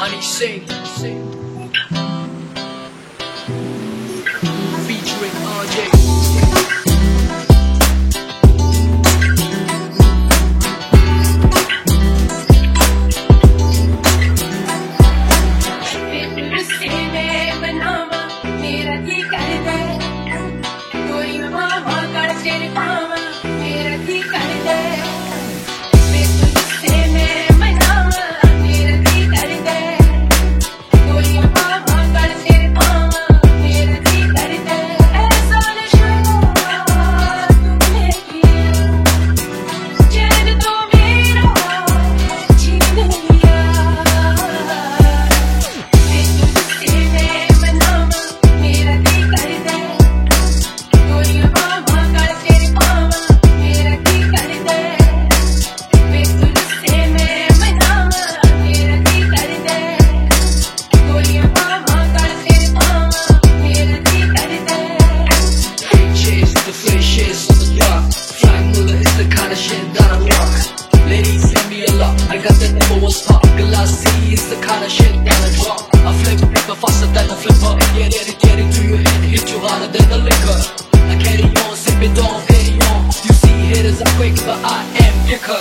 Honey Singh featuring RJ. I got the number one spot. Glassy is the kind of shit that I drop. I flip paper faster than a flipper. Get it to your head, hit you harder than the liquor. I carry on, sip it on, carry on. You see hitters are quick, but I am quicker.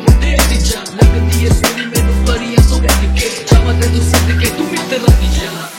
लगती है सोनी मैनू परियां तो कह के जावा तेनू सद के तू मित्र दी जा।